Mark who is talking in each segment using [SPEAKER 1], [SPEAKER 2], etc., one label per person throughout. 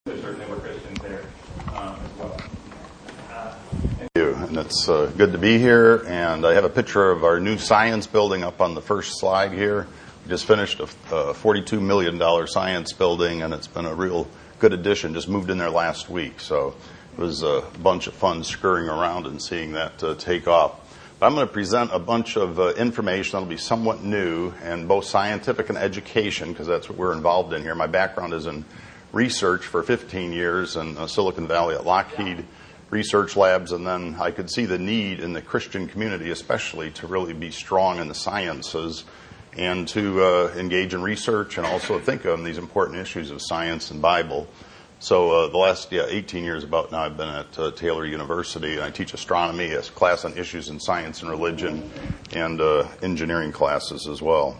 [SPEAKER 1] There certainly were Christians there as well.
[SPEAKER 2] Thank you, and it's good to be here. And I have a picture of our new science building up on the first slide here. We just finished a $42 million science building, and it's been a real good addition. Just moved in there last week, so it was a bunch of fun scurrying around and seeing that take off. But I'm going to present a bunch of information that'll be somewhat new, and both scientific and education, because that's what we're involved in here. My background is in research for 15 years in Silicon Valley at Lockheed Research Labs, and then I could see the need in the Christian community especially to really be strong in the sciences and to engage in research and also think on these important issues of science and Bible. So the last 18 years about now I've been at Taylor University, and I teach astronomy, a class on issues in science and religion, and engineering classes as well.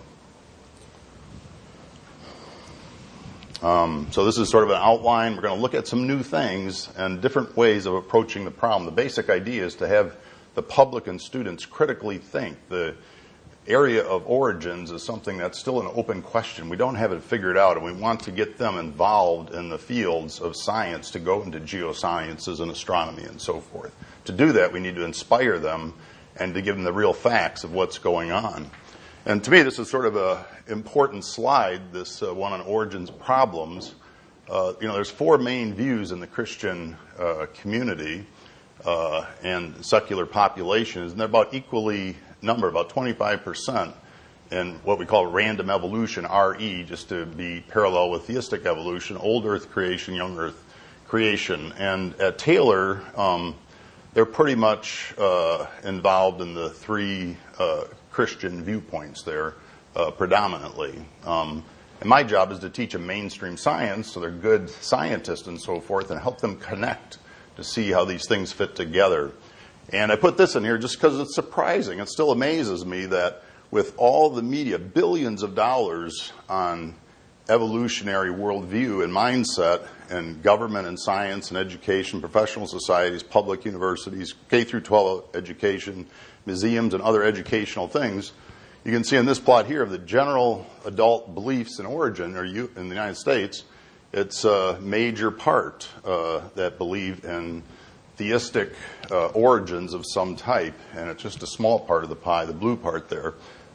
[SPEAKER 2] So this is sort of an outline. We're going to look at some new things and different ways of approaching the problem. The basic idea is to have the public and students critically think. The area of origins is something that's still an open question. We don't have it figured out, and we want to get them involved in the fields of science to go into geosciences and astronomy and so forth. To do that, we need to inspire them and to give them the real facts of what's going on. And to me, this is sort of an important slide, this one on origins problems. There's four main views in the Christian community and secular populations, and they're about equally numbered, about 25% in what we call random evolution, RE, just to be parallel with theistic evolution, old earth creation, young earth creation. And at Taylor, they're pretty much involved in the three Christian viewpoints there predominantly. And my job is to teach them mainstream science, so they're good scientists and so forth, and help them connect to see how these things fit together. And I put this in here just because it's surprising. It still amazes me that with all the media, billions of dollars on evolutionary worldview and mindset and government and science and education, professional societies, public universities, K through 12 education, museums and other educational things, you can see in this plot here of the general adult beliefs in origin, or in the United States, it's a major part that believe in theistic origins of some type, and it's just a small part of the pie, the blue part there,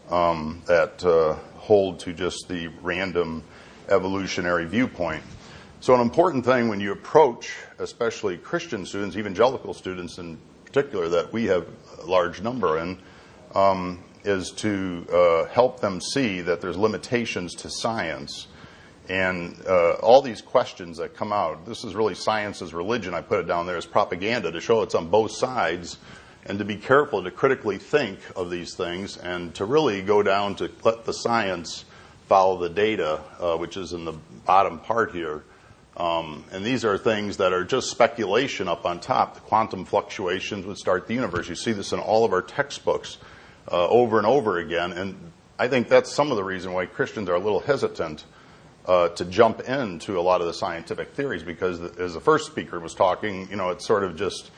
[SPEAKER 2] that hold to just the random evolutionary viewpoint. So an important thing when you approach, especially Christian students, evangelical students in particular, that we have a large number in, is to help them see that there's limitations to science. And all these questions that come out, this is really science as religion. I put it down there as propaganda to show it's on both sides, and to be careful to critically think of these things and to really go down to let the science follow the data, which is in the bottom part here. And these are things that are just speculation up on top. The quantum fluctuations would start the universe. You see this in all of our textbooks over and over again. And I think that's some of the reason why Christians are a little hesitant to jump into a lot of the scientific theories, because as the first speaker was talking, it's sort of just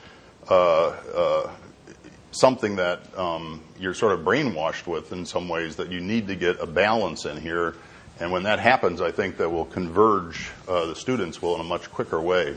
[SPEAKER 2] something that you're sort of brainwashed with in some ways, that you need to get a balance in here. And when that happens, I think that will converge, the students will, in a much quicker way.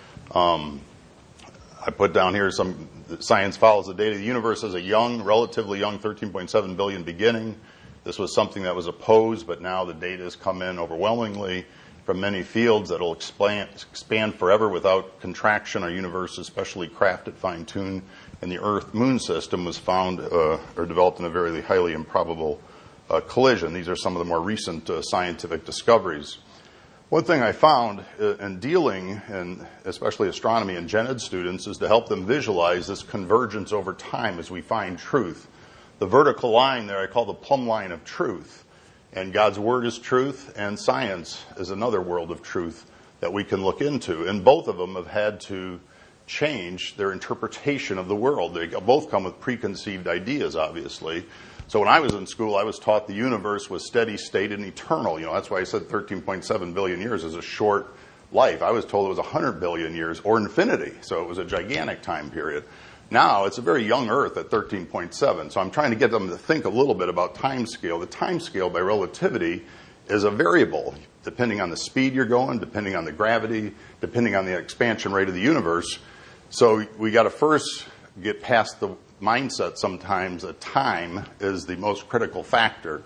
[SPEAKER 2] I put down here science follows the data. The universe has a relatively young 13.7 billion beginning. This was something that was opposed, but now the data has come in overwhelmingly from many fields that will expand forever without contraction. Our universe is specially crafted, fine-tuned, and the Earth-Moon system was found or developed in a very highly improbable collision. These are some of the more recent scientific discoveries. One thing I found in dealing, and especially astronomy and gen ed students, is to help them visualize this convergence over time as we find truth. The vertical line there I call the plumb line of truth. And God's Word is truth, and science is another world of truth that we can look into. And both of them have had to change their interpretation of the world. They both come with preconceived ideas, obviously. So when I was in school, I was taught the universe was steady state and eternal. That's why I said 13.7 billion years is a short life. I was told it was 100 billion years or infinity. So it was a gigantic time period. Now, it's a very young Earth at 13.7, so I'm trying to get them to think a little bit about time scale. The time scale by relativity is a variable. depending on the speed you're going, depending on the gravity, depending on the expansion rate of the universe. So we got to first get past the mindset sometimes that time is the most critical factor.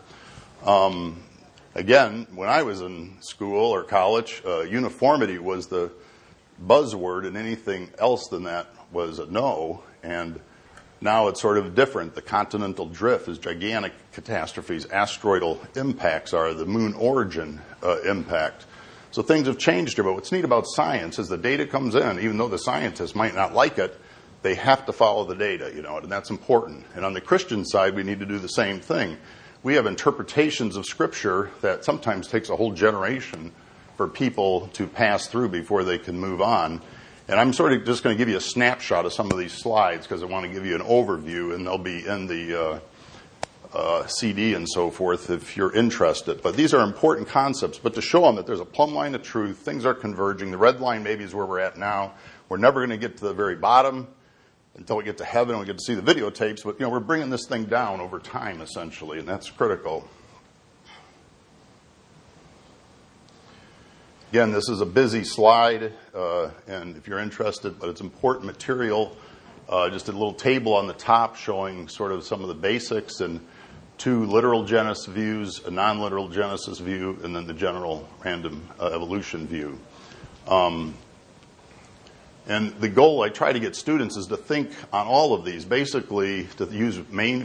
[SPEAKER 2] Again, when I was in school or college, uniformity was the buzzword, and anything else than that was a no. And now it's sort of different. The continental drift is gigantic catastrophes. Asteroidal impacts are the moon origin impact. So things have changed here. But what's neat about science is the data comes in, even though the scientists might not like it, they have to follow the data, and that's important. And on the Christian side, we need to do the same thing. We have interpretations of Scripture that sometimes takes a whole generation for people to pass through before they can move on. And I'm sort of just going to give you a snapshot of some of these slides because I want to give you an overview, and they'll be in the CD and so forth if you're interested. But these are important concepts. But to show them that there's a plumb line of truth, things are converging. The red line maybe is where we're at now. We're never going to get to the very bottom until we get to heaven and we get to see the videotapes. But, we're bringing this thing down over time, essentially, and that's critical. Again, this is a busy slide, and if you're interested, but it's important material. Just a little table on the top showing sort of some of the basics and 2 literal Genesis views, a non-literal Genesis view, and then the general random evolution view. And the goal I try to get students is to think on all of these, basically to use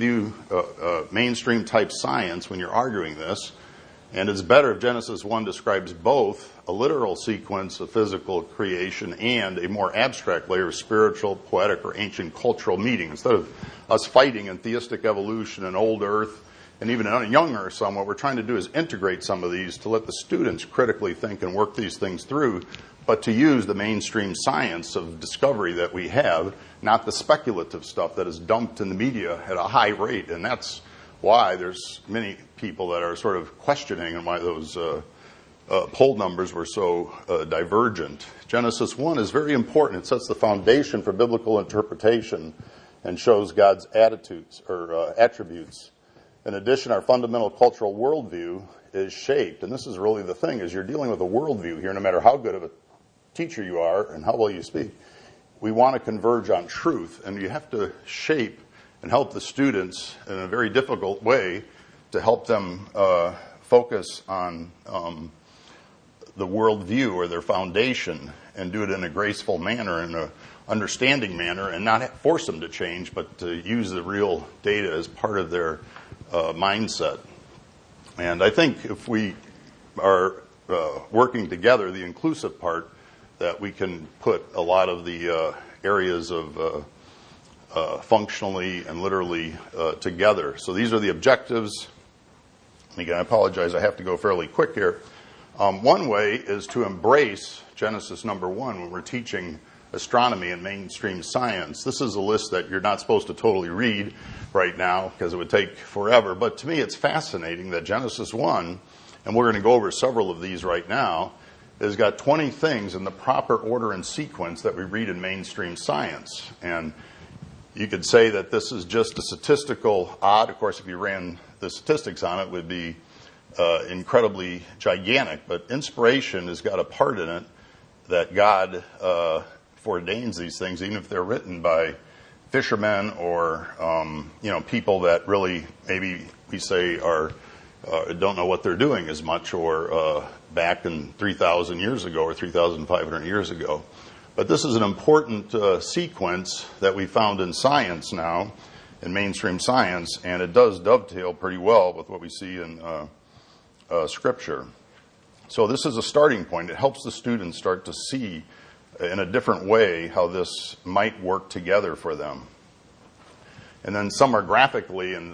[SPEAKER 2] mainstream type science when you're arguing this. And it's better if Genesis 1 describes both a literal sequence of physical creation and a more abstract layer of spiritual, poetic, or ancient cultural meaning. Instead of us fighting in theistic evolution and old earth and even in young earth some, what we're trying to do is integrate some of these to let the students critically think and work these things through, but to use the mainstream science of discovery that we have, not the speculative stuff that is dumped in the media at a high rate. And that's why there's many people that are sort of questioning and why those poll numbers were so divergent. Genesis 1 is very important. It sets the foundation for biblical interpretation and shows God's attitudes or attributes. In addition, our fundamental cultural worldview is shaped, and this is really the thing, is you're dealing with a worldview here, no matter how good of a teacher you are and how well you speak. We want to converge on truth, and you have to shape and help the students in a very difficult way to help them focus on the worldview or their foundation and do it in a graceful manner, in an understanding manner, and not force them to change, but to use the real data as part of their mindset. And I think if we are working together, the inclusive part, that we can put a lot of the areas of functionally and literally together. So these are the objectives. Again, I apologize, I have to go fairly quick here. One way is to embrace Genesis number 1 when we're teaching astronomy and mainstream science. This is a list that you're not supposed to totally read right now because it would take forever. But to me, it's fascinating that Genesis 1, and we're going to go over several of these right now, has got 20 things in the proper order and sequence that we read in mainstream science. And you could say that this is just a statistical odd. Of course, if you ran the statistics on it, it would be incredibly gigantic. But inspiration has got a part in it that God foreordains these things, even if they're written by fishermen or people that really maybe we say are don't know what they're doing as much, or back in 3,000 years ago or 3,500 years ago. But this is an important sequence that we found in science now, in mainstream science, and it does dovetail pretty well with what we see in Scripture. So this is a starting point. It helps the students start to see in a different way how this might work together for them. And then some are graphically in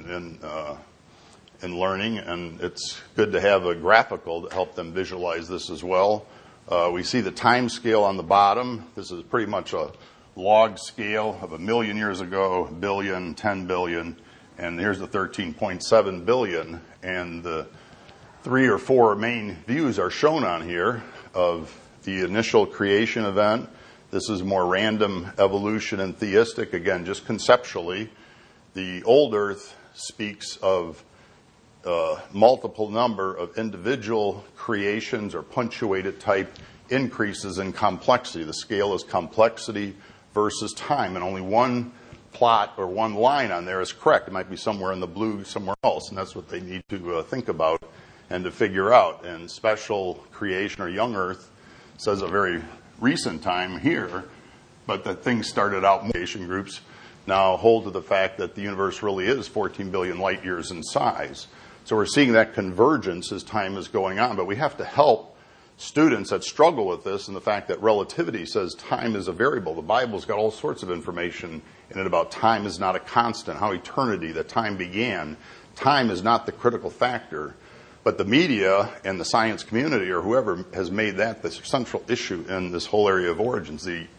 [SPEAKER 2] learning, and it's good to have a graphical to help them visualize this as well. We see the time scale on the bottom. This is pretty much a log scale of 1 million years ago, billion, 10 billion, and here's the 13.7 billion. And the 3 or 4 main views are shown on here of the initial creation event. This is more random evolution and theistic, again, just conceptually. The old earth speaks of multiple number of individual creations or punctuated type increases in complexity. The scale is complexity versus time, and only one plot or one line on there is correct. It might be somewhere in the blue somewhere else, and that's what they need to think about and to figure out. And special creation or young Earth says a very recent time here, but that things started out in creation groups now hold to the fact that the universe really is 14 billion light years in size. So we're seeing that convergence as time is going on, but we have to help students that struggle with this and the fact that relativity says time is a variable. The Bible's got all sorts of information in it about time is not a constant, how eternity, that time began. Time is not the critical factor, but the media and the science community or whoever has made that the central issue in this whole area of origins. The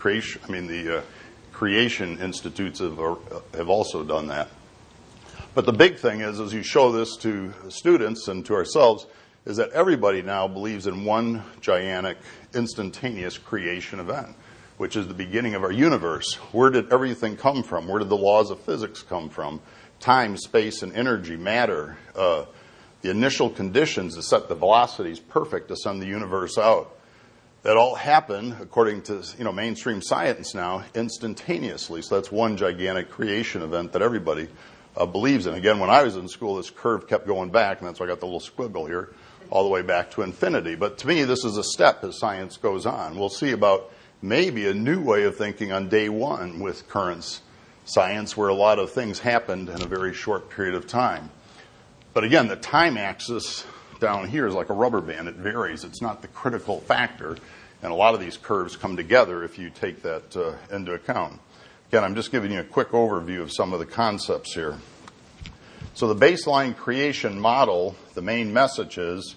[SPEAKER 2] creation institutes have also done that. But the big thing is, as you show this to students and to ourselves, is that everybody now believes in one gigantic, instantaneous creation event, which is the beginning of our universe. Where did everything come from? Where did the laws of physics come from? Time, space, and energy, matter, the initial conditions to set the velocities perfect to send the universe out. That all happened, according to mainstream science now, instantaneously. So that's one gigantic creation event that everybody believes in. Again, when I was in school, this curve kept going back, and that's why I got the little squiggle here, all the way back to infinity. But to me, this is a step as science goes on. We'll see about maybe a new way of thinking on day one with current science, where a lot of things happened in a very short period of time. But again, the time axis down here is like a rubber band. It varies. It's not the critical factor. And a lot of these curves come together if you take that into account. Again, I'm just giving you a quick overview of some of the concepts here. So the baseline creation model, the main message is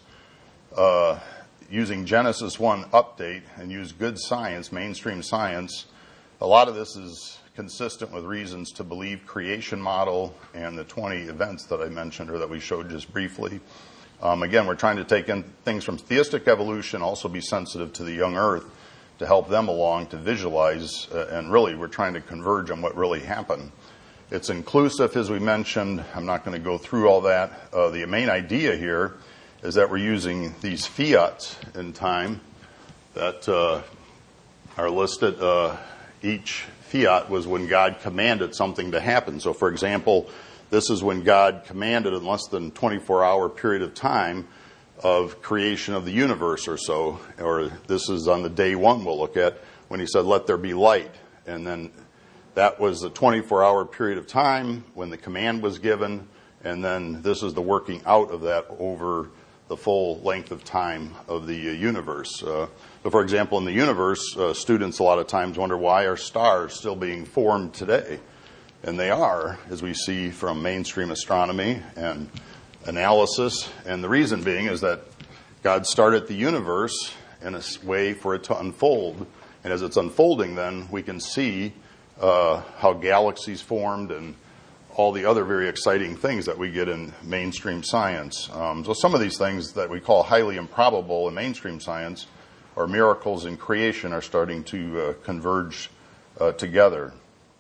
[SPEAKER 2] using Genesis 1 update and use good science, mainstream science. A lot of this is consistent with reasons to believe creation model and the 20 events that I mentioned or that we showed just briefly. Again, we're trying to take in things from theistic evolution, also be sensitive to the young Earth to help them along to visualize, and really we're trying to converge on what really happened. It's inclusive, as we mentioned. I'm not going to go through all that. The main idea here is that we're using these fiats in time that are listed. Each fiat was when God commanded something to happen. So, for example, this is when God commanded in less than 24-hour period of time of creation of the universe or so. Or this is on the day one we'll look at when he said, "Let there be light." And then that was a 24-hour period of time when the command was given. And then this is the working out of that over the full length of time of the universe. So, for example, in the universe, students a lot of times wonder why are stars still being formed today? And they are, as we see from mainstream astronomy and analysis. And the reason being is that God started the universe in a way for it to unfold. And as it's unfolding, then we can see how galaxies formed and all the other very exciting things that we get in mainstream science. So some of these things that we call highly improbable in mainstream science or miracles in creation are starting to converge together.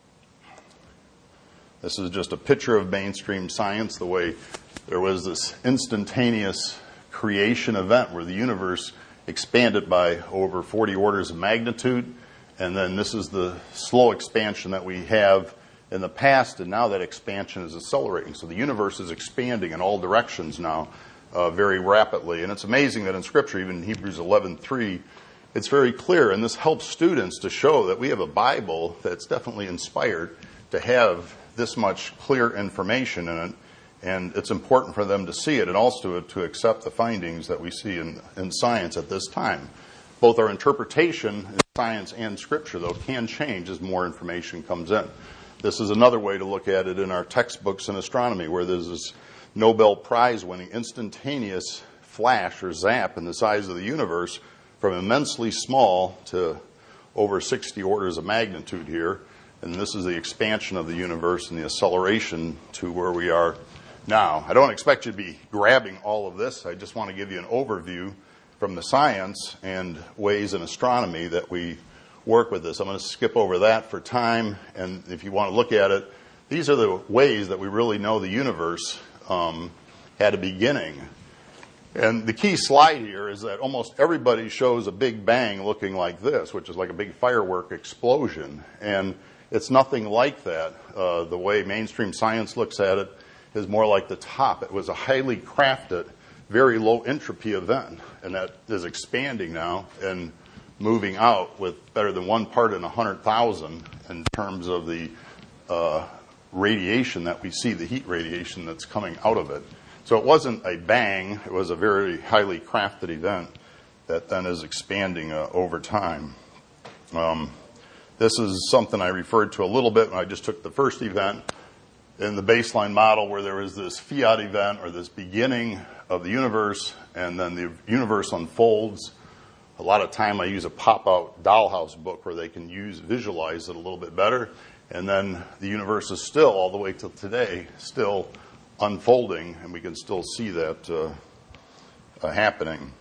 [SPEAKER 2] This is just a picture of mainstream science, the way there was this instantaneous creation event where the universe expanded by over 40 orders of magnitude. And then this is the slow expansion that we have in the past, and now that expansion is accelerating. So the universe is expanding in all directions now very rapidly. And it's amazing that in Scripture, even in Hebrews 11:3, it's very clear. And this helps students to show that we have a Bible that's definitely inspired to have this much clear information in it. And it's important for them to see it and also to accept the findings that we see in science at this time. Both our interpretation in science and Scripture, though, can change as more information comes in. This is another way to look at it in our textbooks in astronomy, where there's this Nobel Prize-winning instantaneous flash or zap in the size of the universe from immensely small to over 60 orders of magnitude here. And this is the expansion of the universe and the acceleration to where we are now. I don't expect you to be grabbing all of this. I just want to give you an overview from the science and ways in astronomy that we work with this. I'm going to skip over that for time, and if you want to look at it, these are the ways that we really know the universe had a beginning. And the key slide here is that almost everybody shows a big bang looking like this, which is like a big firework explosion. And it's nothing like that. The way mainstream science looks at it is more like the top. It was a highly crafted, very low entropy event, and that is expanding now and moving out with better than 1 part in 100,000 in terms of the radiation that we see, the heat radiation that's coming out of it. So it wasn't a bang, it was a very highly crafted event that then is expanding over time. This is something I referred to a little bit when I just took the first event in the baseline model, where there was this fiat event or this beginning of the universe, and then the universe unfolds. A lot of time I use a pop-out dollhouse book where they can visualize it a little bit better. And then the universe is still, all the way till today, still unfolding, and we can still see that happening.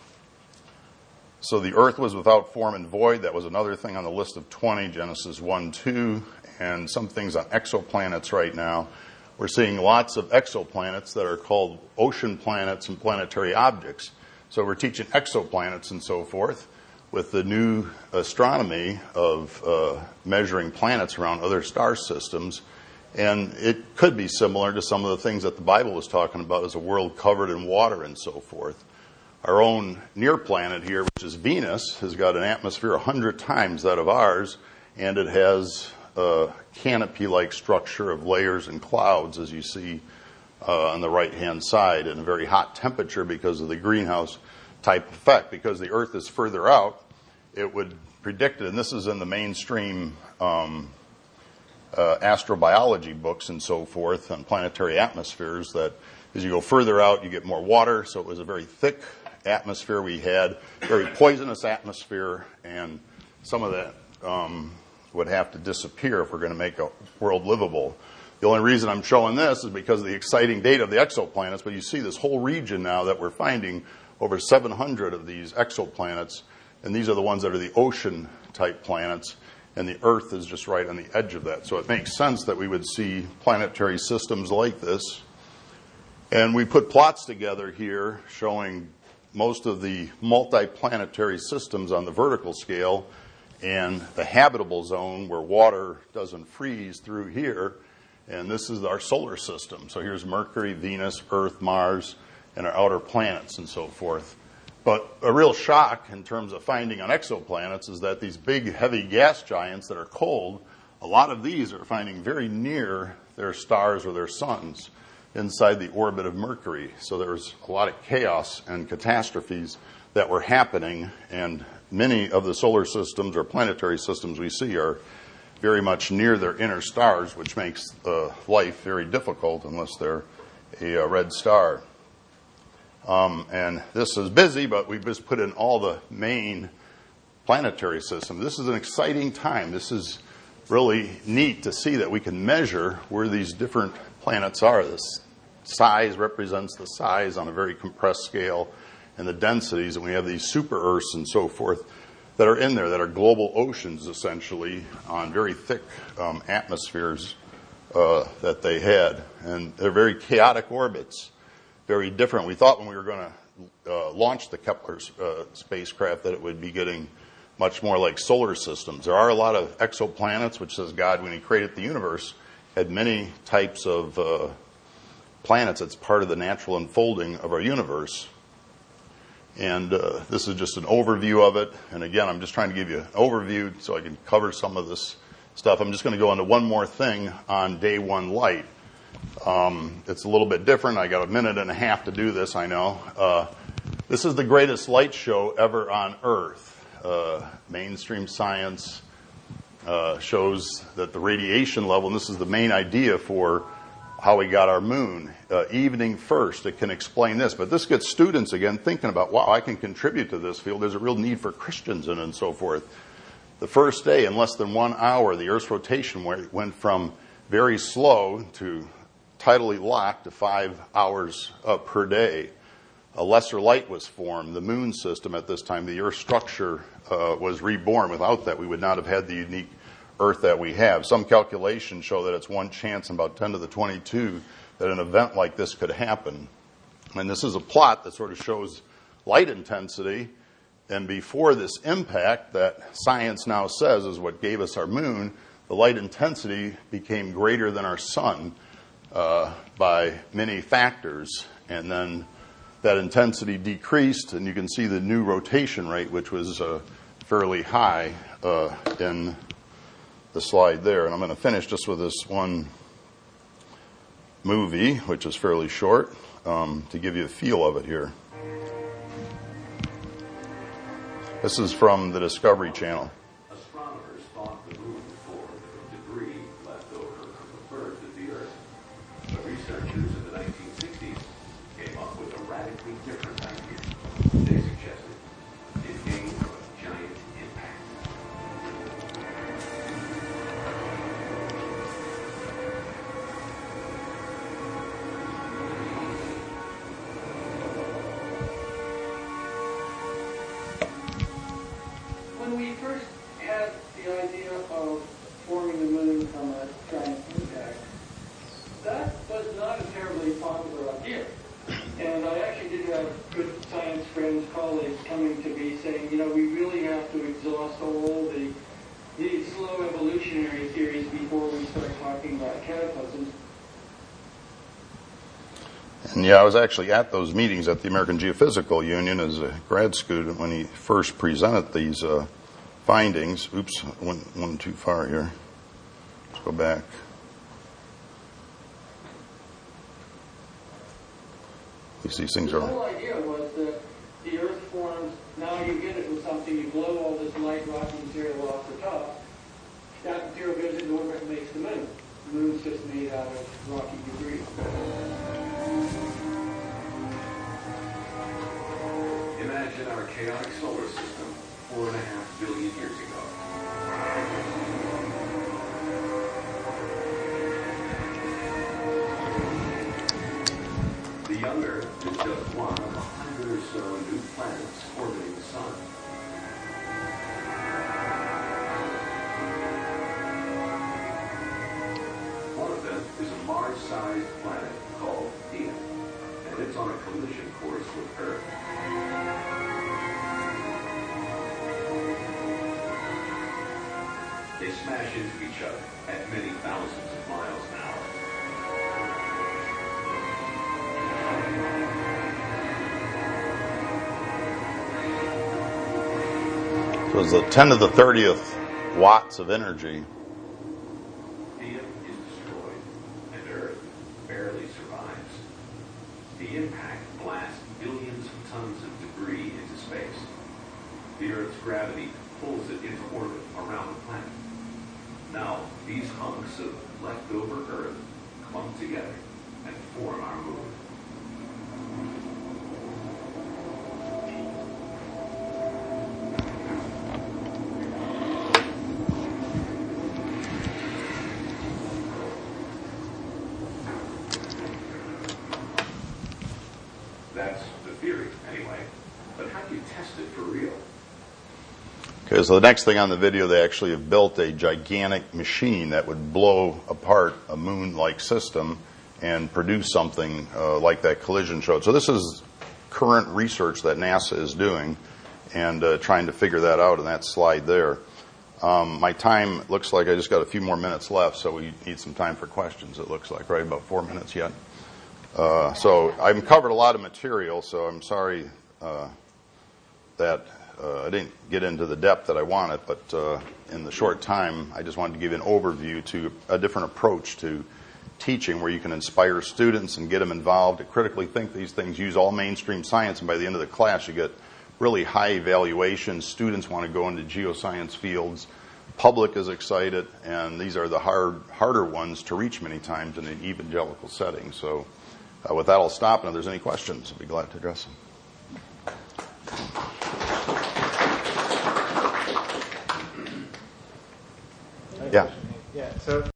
[SPEAKER 2] So the earth was without form and void. That was another thing on the list of 20, Genesis 1-2, and some things on exoplanets right now. We're seeing lots of exoplanets that are called ocean planets and planetary objects. So we're teaching exoplanets and so forth with the new astronomy of measuring planets around other star systems. And it could be similar to some of the things that the Bible was talking about as a world covered in water and so forth. Our own near planet here, which is Venus, has got an atmosphere 100 times that of ours, and it has a canopy-like structure of layers and clouds, as you see on the right-hand side, and a very hot temperature because of the greenhouse type effect. Because the Earth is further out, it would predict it, and this is in the mainstream astrobiology books and so forth on planetary atmospheres, that as you go further out, you get more water. So it was a very thick atmosphere we had, very poisonous atmosphere, and some of that would have to disappear if we're going to make a world livable. The only reason I'm showing this is because of the exciting data of the exoplanets, but you see this whole region now that we're finding over 700 of these exoplanets, and these are the ones that are the ocean-type planets, and the Earth is just right on the edge of that. So it makes sense that we would see planetary systems like this. And we put plots together here showing most of the multi-planetary systems on the vertical scale and the habitable zone where water doesn't freeze through here. And this is our solar system. So here's Mercury, Venus, Earth, Mars, and our outer planets and so forth. But a real shock in terms of finding on exoplanets is that these big, heavy gas giants that are cold, a lot of these are finding very near their stars or their suns inside the orbit of Mercury. So there's a lot of chaos and catastrophes that were happening, and many of the solar systems or planetary systems we see are very much near their inner stars, which makes life very difficult unless they're a red star. And this is busy, but we've just put in all the main planetary systems. This is an exciting time. This is really neat to see that we can measure where these different planets are. This size represents the size on a very compressed scale and the densities, and we have these super Earths and so forth that are in there, that are global oceans essentially on very thick atmospheres that they had. And they're very chaotic orbits, very different. We thought when we were going to launch the Kepler spacecraft that it would be getting much more like solar systems. There are a lot of exoplanets, which says God, when he created the universe, had many types of planets. It's part of the natural unfolding of our universe. And this is just an overview of it. And again, I'm just trying to give you an overview so I can cover some of this stuff. I'm just going to go into one more thing on day one light. It's a little bit different. I got a minute and a half to do this, I know. This is the greatest light show ever on Earth. Mainstream science shows that the radiation level, and this is the main idea for how we got our moon, evening first, it can explain this. But this gets students, again, thinking about, wow, I can contribute to this field. There's a real need for Christians in it and so forth. The first day, in less than 1 hour, the Earth's rotation went from very slow to tidally locked to 5 hours per day. A lesser light was formed. The moon system at this time, the Earth structure was reborn. Without that, we would not have had the unique Earth that we have. Some calculations show that it's one chance in about 10 to the 22 that an event like this could happen. And this is a plot that sort of shows light intensity. And before this impact that science now says is what gave us our moon, the light intensity became greater than our sun by many factors. And then that intensity decreased, and you can see the new rotation rate, which was fairly high in the slide there. And I'm going to finish just with this one movie, which is fairly short, to give you a feel of it here. This is from the Discovery Channel.
[SPEAKER 3] Astronomers thought the moon formed from debris left over from the birth of the Earth. But researchers in the 1960s came up with a radically different idea. They suggested it came from a giant impact.
[SPEAKER 4] When we first had the idea of forming the moon from a giant impact, that was not a terribly popular idea. And I actually did have good science friends, colleagues coming to me saying, you know, we really have to exhaust all the slow evolutionary theories before we start talking about cataclysms.
[SPEAKER 2] And yeah, I was actually at those meetings at the American Geophysical Union as a grad student when he first presented these findings. Oops, I went one too far here. Let's go back. At least these things
[SPEAKER 4] The
[SPEAKER 2] are...
[SPEAKER 4] whole idea was that the Earth forms, now you get it with something, you blow all this light rocky material off the top, that material goes into orbit and makes the moon. The moon's just made out of rocky debris.
[SPEAKER 3] Imagine our chaotic solar system 4.5 billion years ago. The young Earth is just one of 100 or so new planets orbiting the Sun. One of them is a Mars-sized planet called Theia, and it's on a collision course with Earth. They smash into each other at many thousands of miles an hour.
[SPEAKER 2] So it was a 10 to the 30th watts of energy.
[SPEAKER 3] Theia is destroyed, and Earth barely survives. The impact blasts billions of tons of debris into space. The Earth's gravity pulls it into orbit around the planet. Now, these hunks of leftover Earth clump together and form our moon. That's the theory, anyway. But how do you test it for real?
[SPEAKER 2] Okay, so the next thing on the video, they actually have built a gigantic machine that would blow apart a moon-like system and produce something like that collision showed. So this is current research that NASA is doing and trying to figure that out in that slide there. My time looks like I just got a few more minutes left, so we need some time for questions, it looks like, right? About 4 minutes yet. So I've covered a lot of material, so I'm sorry that I didn't get into the depth that I wanted, but in the short time, I just wanted to give you an overview to a different approach to teaching where you can inspire students and get them involved to critically think these things, use all mainstream science, and by the end of the class, you get really high evaluations. Students want to go into geoscience fields. Public is excited, and these are the harder ones to reach many times in an evangelical setting. So with that, I'll stop, and if there's any questions, I'll be glad to address them. Yeah.
[SPEAKER 5] Yeah. So